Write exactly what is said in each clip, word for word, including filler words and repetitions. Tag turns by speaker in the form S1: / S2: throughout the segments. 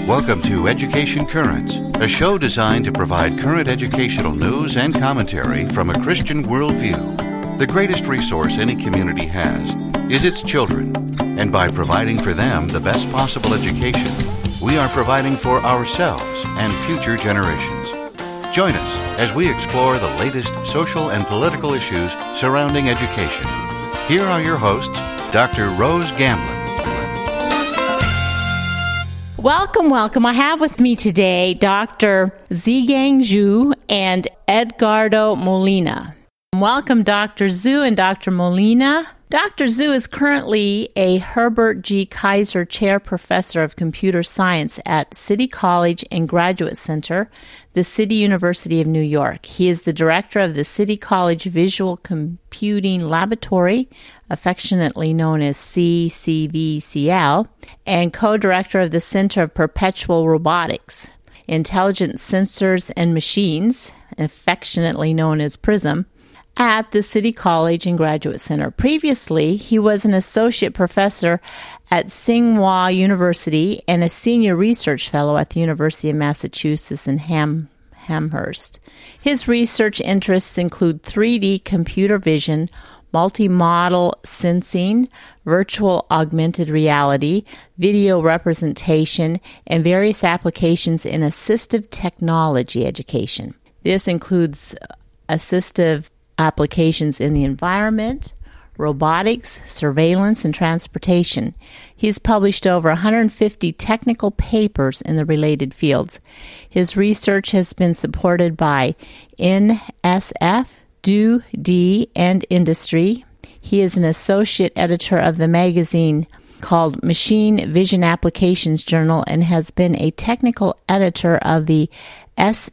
S1: Welcome to Education Currents, a show designed to provide current educational news and commentary from a Christian worldview. The greatest resource any community has is its children, and by providing for them the best possible education, we are providing for ourselves and future generations. Join us as we explore the latest social and political issues surrounding education. Here are your hosts, Doctor Rose Gamblin.
S2: Welcome, welcome. I have with me today Doctor Zhigang Zhu and Edgardo Molina. Welcome, Doctor Zhu and Doctor Molina. Doctor Zhu is currently a Herbert G. Kaiser Chair Professor of Computer Science at City College and Graduate Center, the City University of New York. He is the director of the City College Visual Computing Laboratory, affectionately known as C C V C L, and co-director of the Center of Perpetual Robotics, Intelligent Sensors and Machines, affectionately known as PRISM, at the City College and Graduate Center. Previously, he was an associate professor at Tsinghua University and a senior research fellow at the University of Massachusetts in Ham, Amherst. His research interests include three D computer vision, multi-model sensing, virtual augmented reality, video representation, and various applications in assistive technology education. This includes assistive applications in the environment, robotics, surveillance, and transportation. He's published over one hundred fifty technical papers in the related fields. His research has been supported by N S F, D O D, and Industry. He is an associate editor of the magazine called Machine Vision Applications Journal and has been a technical editor of the A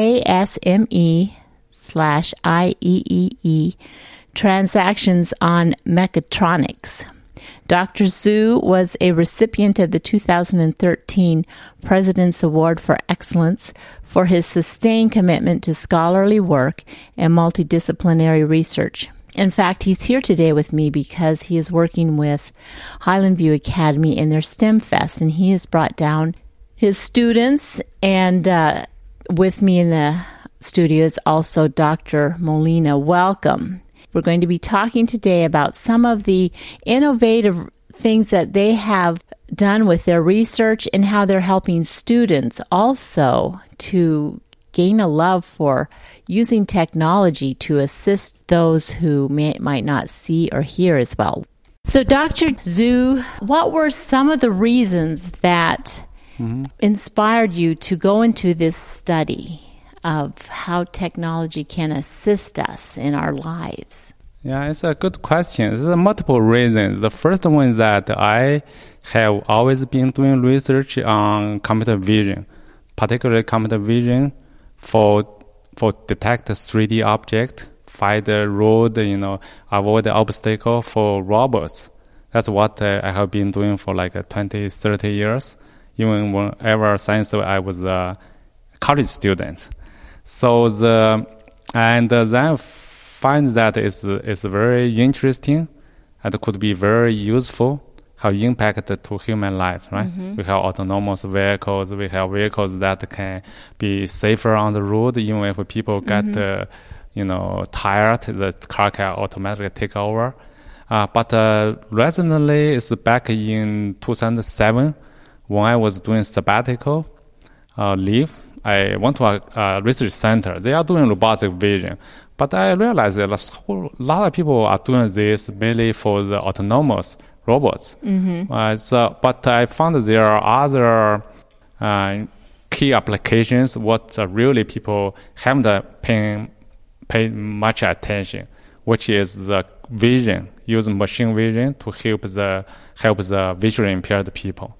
S2: S M E slash I E E E Transactions on Mechatronics. Doctor Zhu was a recipient of the two thousand thirteen President's Award for Excellence for his sustained commitment to scholarly work and multidisciplinary research. In fact, he's here today with me because he is working with Highland View Academy in their STEM Fest, and he has brought down his students, and uh, with me in the studio is also Doctor Molina. Welcome. We're going to be talking today about some of the innovative things that they have done with their research and how they're helping students also to gain a love for using technology to assist those who may, might not see or hear as well. So, Doctor Zhu, what were some of the reasons that mm-hmm. inspired you to go into this study of how technology can assist us in our lives?
S3: Yeah, it's a good question. There's multiple reasons. The first one is that I have always been doing research on computer vision, particularly computer vision for for detect three D object, find the road, you know, avoid the obstacle for robots. That's what uh, I have been doing for like uh, twenty, thirty years, even whenever since I was a college student. So the and then find that it's it's very interesting and could be very useful. How impact to human life, right? Mm-hmm. We have autonomous vehicles. We have vehicles that can be safer on the road. Even if people get, mm-hmm. uh, you know, tired, the car can automatically take over. Uh, but uh, recently, it's back in two thousand seven when I was doing sabbatical uh, leave. I went to a, a research center. They are doing robotic vision. But I realized that a lot of people are doing this mainly for the autonomous robots. Mm-hmm. Uh, so, but I found that there are other uh, key applications what uh, really people haven't paid pay much attention, which is the vision, using machine vision to help the help the visually impaired people.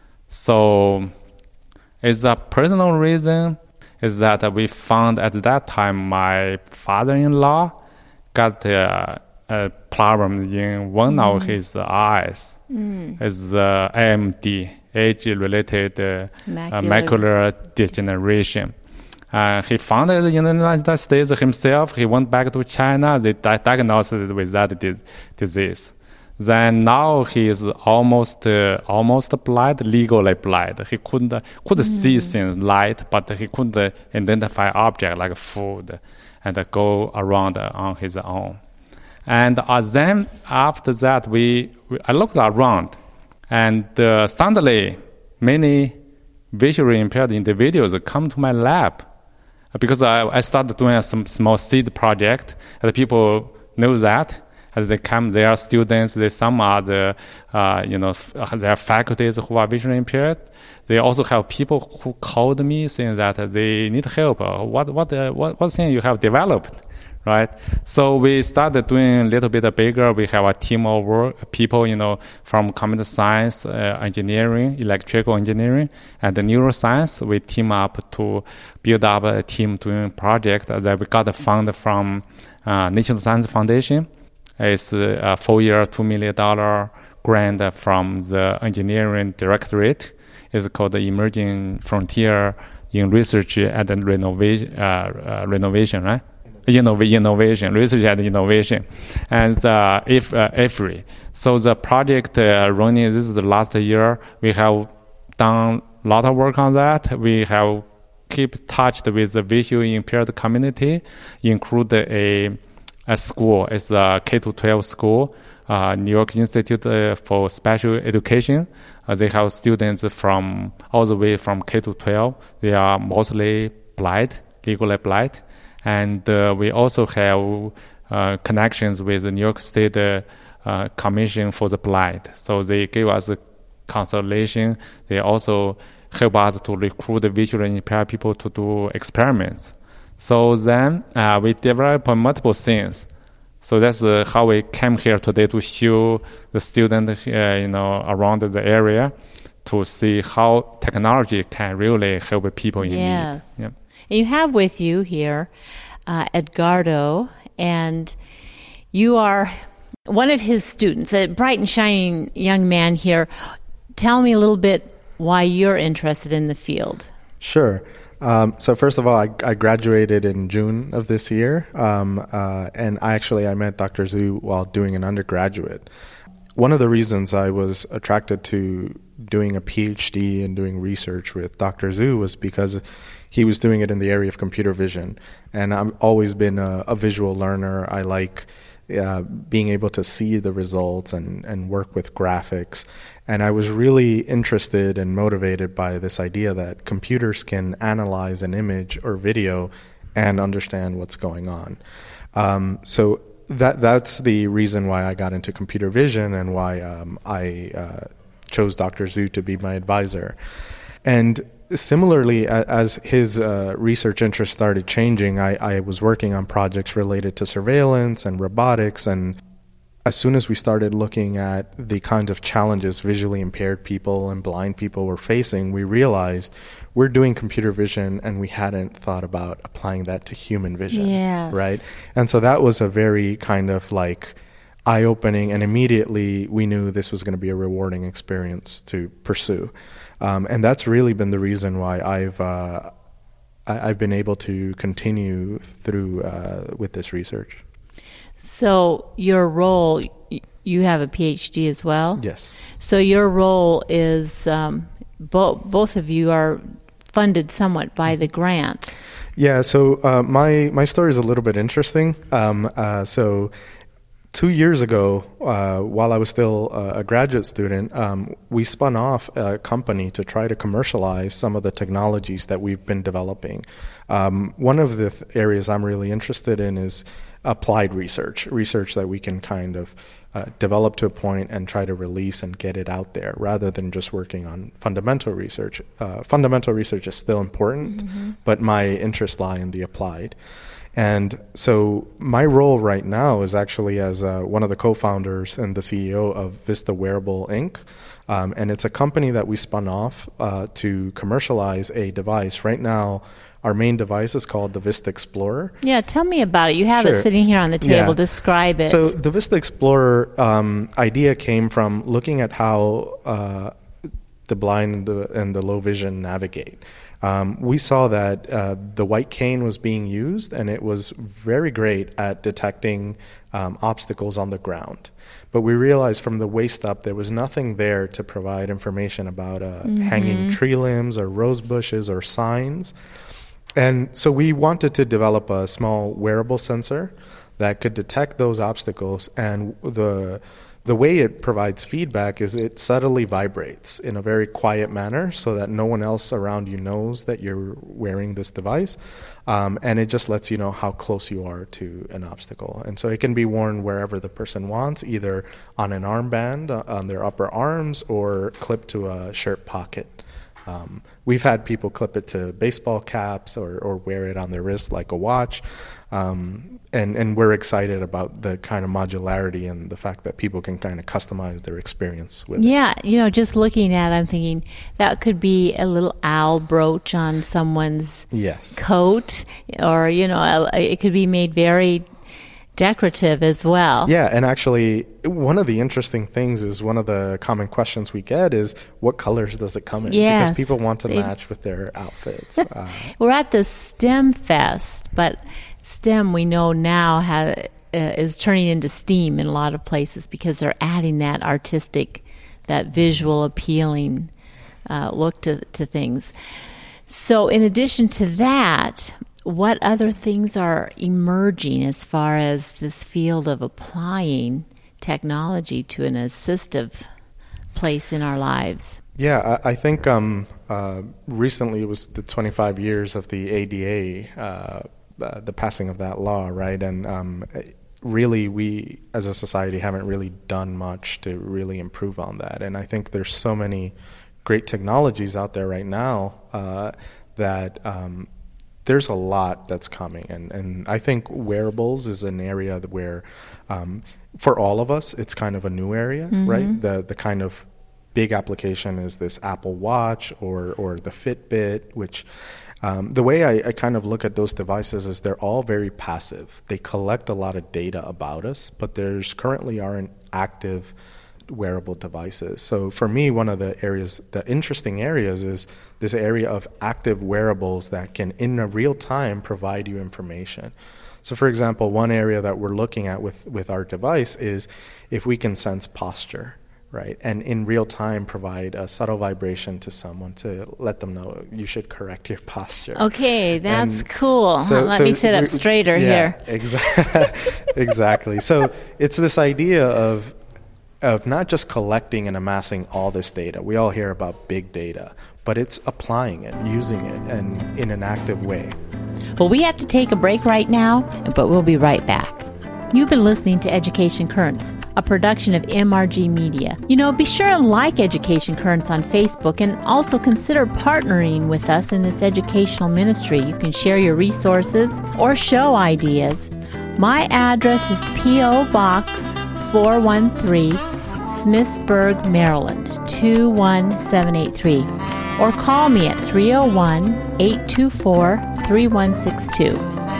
S3: So it's a personal reason is that we found at that time my father-in-law got uh, a problem in one mm. of his eyes. Mm. It's uh, A M D, age-related uh, macular. Uh, macular degeneration. Uh, he found it in the United States himself. He went back to China. They di- diagnosed it with that di- disease. Then now he is almost uh, almost blind, legally blind. He couldn't could mm. see things light, but he couldn't identify object like food and uh, go around uh, on his own. And uh, then after that, we, we I looked around, and uh, suddenly many visually impaired individuals come to my lab because I, I started doing some small seed project, and people know that. As they come, they are students. They some are the, uh, you know, f- they are faculties who are visually impaired. They also have people who called me saying that they need help. Uh, what what uh, what what thing you have developed, right? So we started doing a little bit bigger. We have a team of work, people, you know, from computer science, uh, engineering, electrical engineering, and the neuroscience. We team up to build up a team doing project that we got funded from uh, National Science Foundation. It's a four-year, two million dollars grant from the engineering directorate. It's called the Emerging Frontier in Research and Renovation, uh, uh, renovation, right? Innov- innovation, research and innovation. And uh, if uh, E F R I. So the project uh, running, this is the last year. We have done a lot of work on that. We have keep touched with the visually impaired community, include a A school. It's a K through twelve school, uh, New York Institute uh, for Special Education. Uh, they have students from all the way from K to twelve. They are mostly blind, legally blind. And uh, we also have uh, connections with the New York State uh, uh, Commission for the Blind. So they give us a consultation. They also help us to recruit visually impaired people to do experiments. So then uh, we develop multiple things. So that's uh, how we came here today to show the students, uh, you know, around the area to see how technology can really help people in
S2: yes.
S3: need. Yep.
S2: And you have with you here uh, Edgardo, and you are one of his students, a bright and shining young man here. Tell me a little bit why you're interested in the field.
S4: Sure. Um, so first of all, I, I graduated in June of this year, um, uh, and I actually I met Doctor Zhu while doing an undergraduate. One of the reasons I was attracted to doing a PhD and doing research with Doctor Zhu was because he was doing it in the area of computer vision, and I've always been a, a visual learner. I like uh, being able to see the results and, and work with graphics. And I was really interested and motivated by this idea that computers can analyze an image or video and understand what's going on. Um, so that that's the reason why I got into computer vision and why um, I uh, chose Doctor Zhu to be my advisor. And similarly, as his uh, research interest started changing, I, I was working on projects related to surveillance and robotics. And as soon as we started looking at the kinds of challenges visually impaired people and blind people were facing, we realized we're doing computer vision and we hadn't thought about applying that to human vision.
S2: Yes.
S4: Right? And so that was a very kind of like eye-opening, and immediately we knew this was going to be a rewarding experience to pursue. Um, and that's really been the reason why I've uh, I, I've been able to continue through uh, with this research.
S2: So your role, you have a PhD as well?
S4: Yes.
S2: So your role is, um, bo- both of you are funded somewhat by the grant.
S4: Yeah, so uh, my, my story is a little bit interesting. Um, uh, so two years ago, uh, while I was still uh, a graduate student, um, we spun off a company to try to commercialize some of the technologies that we've been developing. Um, one of the th- areas I'm really interested in is applied research, research that we can kind of uh, develop to a point and try to release and get it out there rather than just working on fundamental research. Uh, fundamental research is still important, mm-hmm. but my interests lie in the applied. And so my role right now is actually as uh, one of the co-founders and the C E O of Vista Wearable Incorporated. Um, and it's a company that we spun off uh, to commercialize a device. Right now, our main device is called the Vista Explorer.
S2: Yeah, tell me about it. You have
S4: Sure.
S2: it sitting here on the table.
S4: Yeah.
S2: Describe it.
S4: So the Vista Explorer um, idea came from looking at how uh, the blind and the, and the low vision navigate. um, we saw that uh, the white cane was being used, and it was very great at detecting um, obstacles on the ground. But we realized from the waist up, there was nothing there to provide information about uh, mm-hmm. hanging tree limbs or rose bushes or signs. And so we wanted to develop a small wearable sensor that could detect those obstacles, and the the way it provides feedback is it subtly vibrates in a very quiet manner so that no one else around you knows that you're wearing this device, um, and it just lets you know how close you are to an obstacle. And so it can be worn wherever the person wants, either on an armband, uh, on their upper arms, or clipped to a shirt pocket. Um, we've had people clip it to baseball caps or, or wear it on their wrist like a watch. Um, and, and we're excited about the kind of modularity and the fact that people can kind of customize their experience with
S2: yeah,
S4: it.
S2: Yeah, you know, just looking at it, I'm thinking that could be a little owl brooch on someone's
S4: yes.
S2: coat, or, you know, it could be made very decorative as well.
S4: Yeah, and actually, one of the interesting things is one of the common questions we get is, what colors does it come in?
S2: Yes,
S4: because people want to
S2: they,
S4: match with their outfits. uh,
S2: We're at the STEM Fest, but STEM we know now has, uh, is turning into STEAM in a lot of places because they're adding that artistic, that visual appealing uh, look to, to things. So in addition to that, what other things are emerging as far as this field of applying technology to an assistive place in our lives?
S4: Yeah, I, I think um, uh, recently it was the twenty-five years of the A D A, uh, uh, the passing of that law, right? And um, really, we as a society haven't really done much to really improve on that. And I think there's so many great technologies out there right now uh, that um, there's a lot that's coming. And, and I think wearables is an area where, um, for all of us, it's kind of a new area, mm-hmm. right? The the kind of big application is this Apple Watch or or the Fitbit, which um, the way I, I kind of look at those devices is they're all very passive. They collect a lot of data about us, but there's currently aren't active wearable devices. So for me, one of the areas, the interesting areas is this area of active wearables that can, in a real time, provide you information. So for example, one area that we're looking at with, with our device is if we can sense posture, right? And in real time provide a subtle vibration to someone to let them know you should correct your posture.
S2: Okay, that's
S4: and
S2: cool.
S4: So,
S2: let
S4: so
S2: me sit up straighter
S4: yeah,
S2: here.
S4: Exa- exactly. So it's this idea of of not just collecting and amassing all this data. We all hear about big data, but it's applying it, using it, and in an active way.
S2: Well, we have to take a break right now, but we'll be right back. You've been listening to Education Currents, a production of M R G Media. You know, be sure to like Education Currents on Facebook and also consider partnering with us in this educational ministry. You can share your resources or show ideas. My address is P O Box four one three, Smithsburg, Maryland, two one seven eight three. Or call me at three oh one, eight two four, three one six two.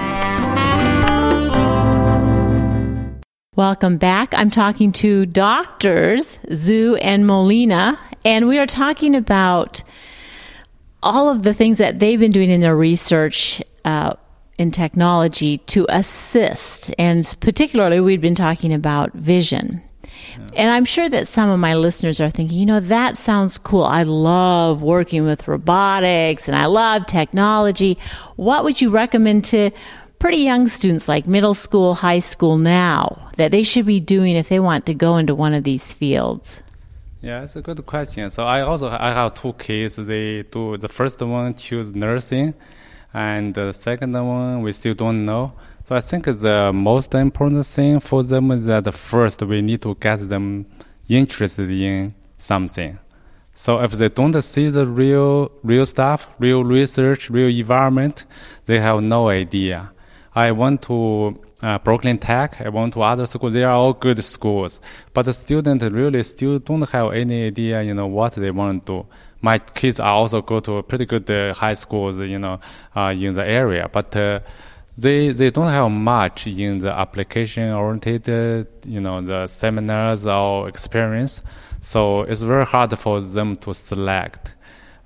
S2: Welcome back. I'm talking to Doctors Zhu and Molina, and we are talking about all of the things that they've been doing in their research uh, in technology to assist, and particularly we've been talking about vision. Yeah. And I'm sure that some of my listeners are thinking, you know, that sounds cool. I love working with robotics and I love technology. What would you recommend to pretty young students like middle school, high school now that they should be doing if they want to go into one of these fields?
S3: Yeah, it's a good question. So I also I have two kids. They do the first one choose nursing, and the second one we still don't know. So I think the most important thing for them is that first we need to get them interested in something. So if they don't see the real real stuff, real research, real environment, they have no idea. I went to uh, Brooklyn Tech, I went to other schools. They are all good schools. But the students really still don't have any idea, you know, what they want to do. My kids also go to pretty good uh, high schools, you know, uh, in the area. But uh, they they don't have much in the application-oriented, uh, you know, the seminars or experience. So it's very hard for them to select.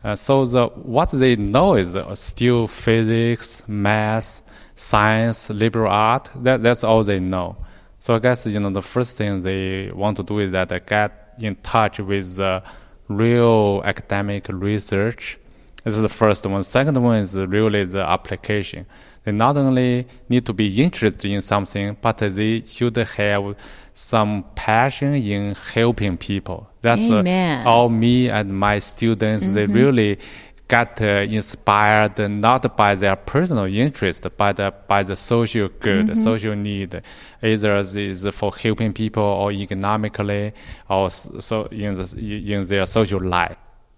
S3: Uh, so the what they know is uh, still physics, math, science, liberal art. That that's all they know. So I guess you know the first thing they want to do is that uh, get in touch with uh, real academic research. This is the first one. Second one is really the application. They not only need to be interested in something, but they should have some passion in helping people. That's uh, all me and my students. Mm-hmm. They really got uh, inspired not by their personal interest, but uh, by the social good, mm-hmm. social need, either it is for helping people or economically, or so in, the, in their social life.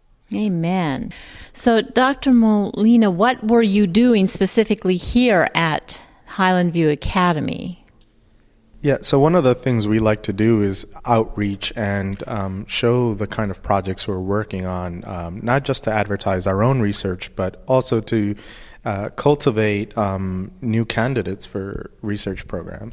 S2: Amen. So, Doctor Molina, what were you doing specifically here at Highland View Academy?
S4: Yeah, so one of the things we like to do is outreach and um, show the kind of projects we're working on, um, not just to advertise our own research, but also to uh, cultivate um, new candidates for research programs.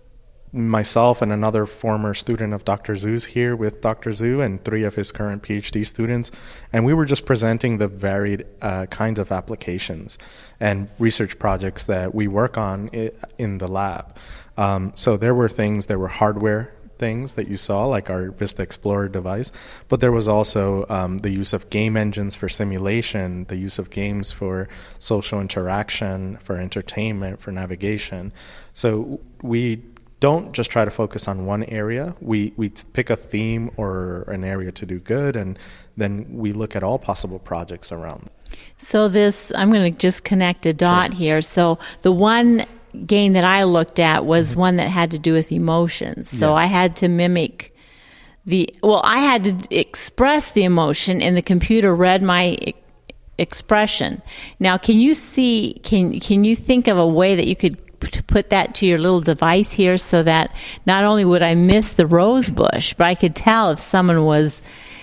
S4: Myself and another former student of Doctor Zhu's here with Doctor Zhu and three of his current PhD students, and we were just presenting the varied uh, kinds of applications and research projects that we work on in the lab. Um, so there were things, there were hardware things that you saw, like our Vista Explorer device, but there was also um, the use of game engines for simulation, the use of games for social interaction, for entertainment, for navigation. So we don't just try to focus on one area. We we pick a theme or an area to do good, and then we look at all possible projects around.
S2: So this, I'm going to just connect a dot sure. here. So the one game that I looked at was mm-hmm. one that had to do with emotions. So yes. I had to mimic the, well, I had to express the emotion, and the computer read my e- expression. Now, can you see, can can you think of a way that you could to put that to your little device here so that not only would I miss the rose bush, but I could tell if someone was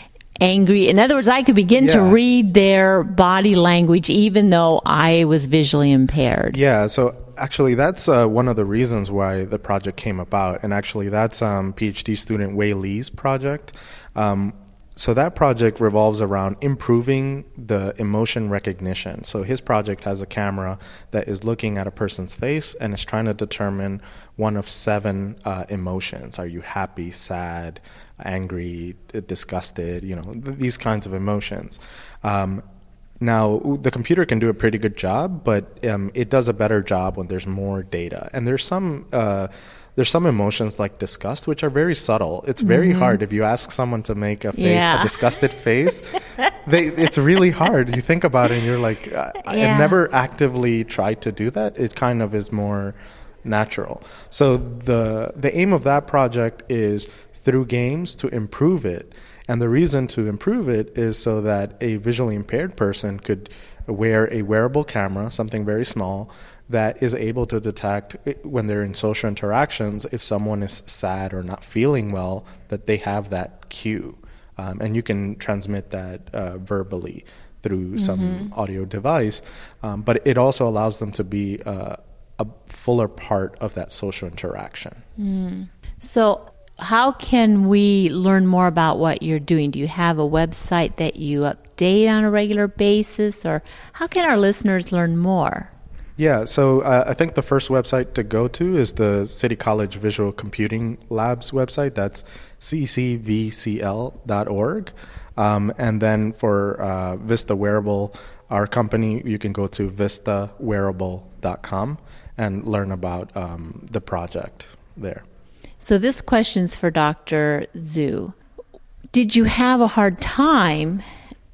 S2: angry. In other words, I could begin yeah. to read their body language even though I was visually impaired.
S4: Yeah, so actually that's uh, one of the reasons why the project came about. And actually that's um, PhD student Wei Li's project. Um, So that project revolves around improving the emotion recognition. So his project has a camera that is looking at a person's face and is trying to determine one of seven uh, emotions. Are you happy, sad, angry, disgusted, you know, th- these kinds of emotions. Um, now, the computer can do a pretty good job, but um, it does a better job when there's more data. And there's some... Uh, There's some emotions like disgust, which are very subtle. It's very mm-hmm. hard if you ask someone to make a face,
S2: yeah.
S4: a disgusted face. they, it's really hard. You think about it, and you're like, I,
S2: yeah.
S4: I never actively tried to do that. It kind of is more natural. So the the aim of that project is through games to improve it, and the reason to improve it is so that a visually impaired person could wear a wearable camera, something very small, that is able to detect when they're in social interactions if someone is sad or not feeling well, that they have that cue. Um, and you can transmit that uh, verbally through mm-hmm. some audio device. Um, but it also allows them to be uh, a fuller part of that social interaction.
S2: Mm. So how can we learn more about what you're doing? Do you have a website that you update on a regular basis? Or how can our listeners learn more?
S4: Yeah, so uh, I think the first website to go to is the City College Visual Computing Labs website. That's c c v c l dot org. Um, and then for uh, Vista Wearable, our company, you can go to vista wearable dot com and learn about um, the project there.
S2: So this question's for Doctor Zhu. Did you have a hard time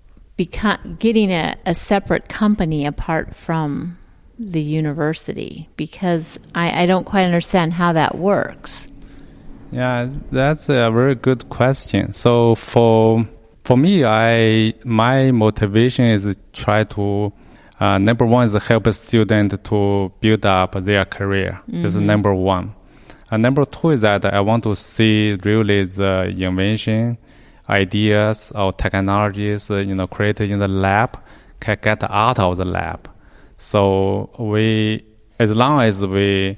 S2: beca- getting a, a separate company apart from the university? Because I, I don't quite understand how that works.
S3: Yeah, that's a very good question. So for for me, I my motivation is to try to uh, number one is to help a student to build up their career. Mm-hmm. This is number one. And number two is that I want to see really the invention, ideas or technologies, uh, you know, created in the lab can get out of the lab. So we, as long as we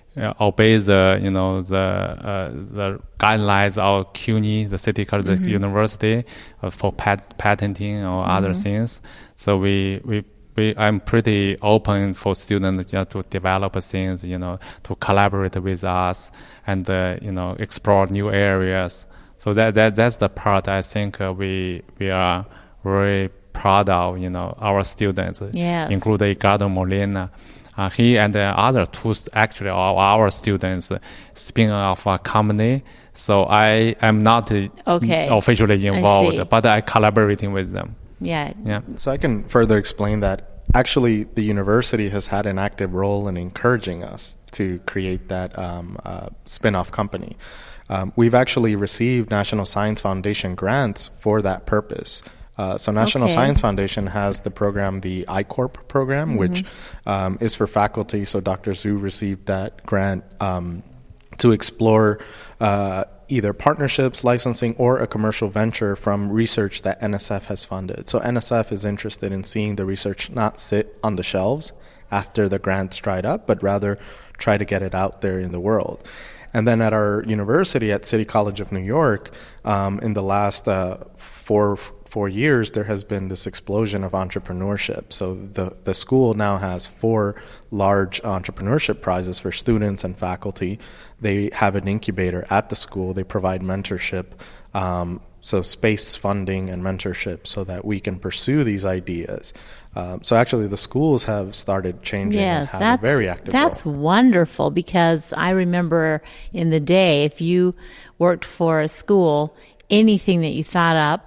S3: uh, obey the you know the uh, the guidelines of C U N Y, the City College mm-hmm. University, uh, for pat- patenting or mm-hmm. other things. So we we. We, I'm pretty open for students, you know, to develop things, you know, to collaborate with us and, uh, you know, explore new areas. So that, that that's the part I think uh, we we are very proud of, you know, our students,
S2: yes.
S3: including Edgardo Molina. Uh, he and the other two, actually, are our students, uh, spin off a company. So I am not uh,
S2: okay.
S3: officially involved,
S2: I
S3: but I collaborating with them.
S2: Yeah.
S3: Yeah.
S4: So I can further explain that. Actually, the university has had an active role in encouraging us to create that um, uh, spin-off company. Um, we've actually received National Science Foundation grants for that purpose. Uh, so National
S2: okay.
S4: Science Foundation has the program, the I Corp program, mm-hmm. which um, is for faculty. So Doctor Zhu received that grant um, to explore uh, either partnerships, licensing, or a commercial venture from research that N S F has funded. So N S F is interested in seeing the research not sit on the shelves after the grants dried up, but rather try to get it out there in the world. And then at our university, at City College of New York, um, in the last uh, four four years, there has been this explosion of entrepreneurship. So the, the school now has four large entrepreneurship prizes for students and faculty. They have an incubator at the school. They provide mentorship, um, so space funding and mentorship so that we can pursue these ideas. Um, so actually the schools have started changing
S2: yes,
S4: and have a very active
S2: that's
S4: role.
S2: wonderful, because I remember in the day, if you worked for a school, anything that you thought up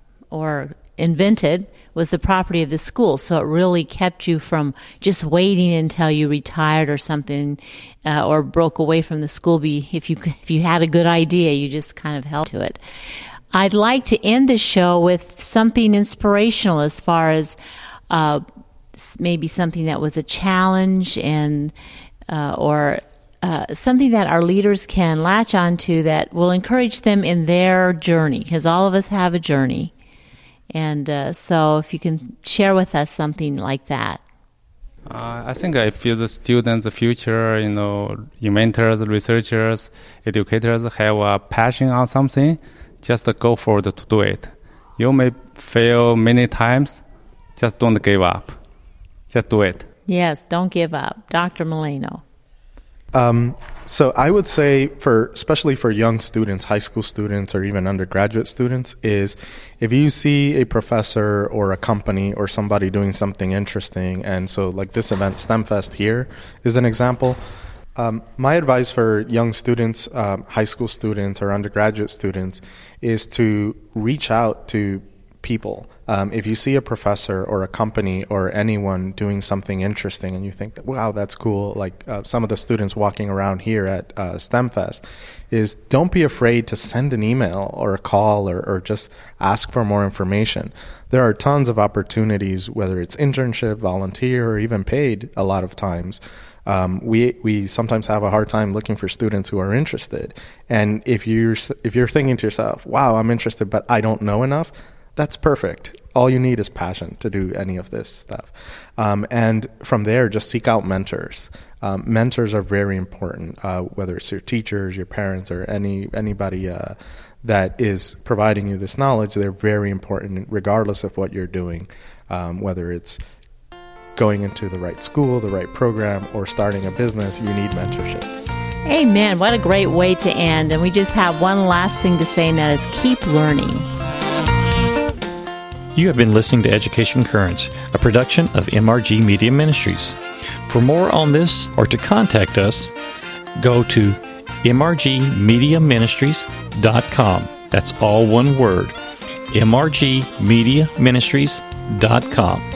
S2: or invented was the property of the school. So it really kept you from just waiting until you retired or something, uh, or broke away from the school. Be if you if you had a good idea, you just kind of held to it. I'd like to end the show with something inspirational, as far as uh, maybe something that was a challenge and uh, or Uh, something that our leaders can latch onto that will encourage them in their journey, because all of us have a journey. And uh, so if you can share with us something like that.
S3: Uh, I think if the students, the future, you know, inventors, researchers, educators have a passion on something, just go forward to do it. You may fail many times, just don't give up. Just do it.
S2: Yes, don't give up. Doctor Molino.
S4: Um, so I would say, for especially for young students, high school students, or even undergraduate students, is if you see a professor or a company or somebody doing something interesting, and so like this event, STEMFest here is an example. Um, my advice for young students, um, high school students or undergraduate students, is to reach out to people. Um, if you see a professor or a company or anyone doing something interesting and you think, that, wow, that's cool, like uh, some of the students walking around here at uh, STEMFest, is don't be afraid to send an email or a call or, or just ask for more information. There are tons of opportunities, whether it's internship, volunteer, or even paid a lot of times. Um, we we sometimes have a hard time looking for students who are interested. And if you're, if you're thinking to yourself, wow, I'm interested, but I don't know enough, that's perfect. All you need is passion to do any of this stuff. Um, and from there, just seek out mentors. Um, mentors are very important, uh, whether it's your teachers, your parents, or any anybody uh, that is providing you this knowledge. They're very important regardless of what you're doing, um, whether it's going into the right school, the right program, or starting a business. You need mentorship.
S2: Amen. What a great way to end. And we just have one last thing to say, and that is keep learning.
S5: You have been listening to Education Currents, a production of M R G Media Ministries. For more on this or to contact us, go to m r g media ministries dot com. That's all one word, m r g media ministries dot com.